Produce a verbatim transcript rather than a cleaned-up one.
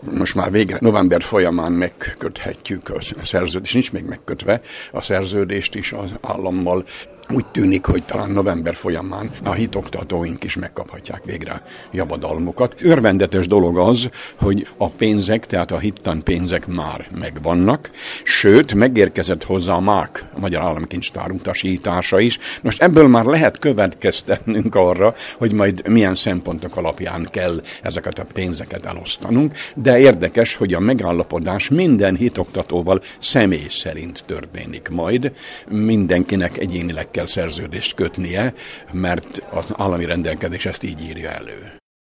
most már végre november folyamán megköthetjük a szerződést, nincs még megkötve a szerződést is az állammal. Úgy tűnik, hogy talán november folyamán a hitoktatóink is megkaphatják végre javadalmukat. Örvendetes dolog az, hogy a pénzek, tehát a hittan pénzek már megvannak, sőt, megérkezett hozzá a MÁK, a Magyar Államkincstár utasítása is. Most ebből már lehet következtetnünk arra, hogy majd milyen szempontok alapján kell ezeket a pénzeket elosztanunk, de érdekes, hogy a megállapodás minden hitoktatóval személy szerint történik majd, mindenkinek egyénileg kell szerződést kötnie, mert az állami rendelkezés ezt így írja elő.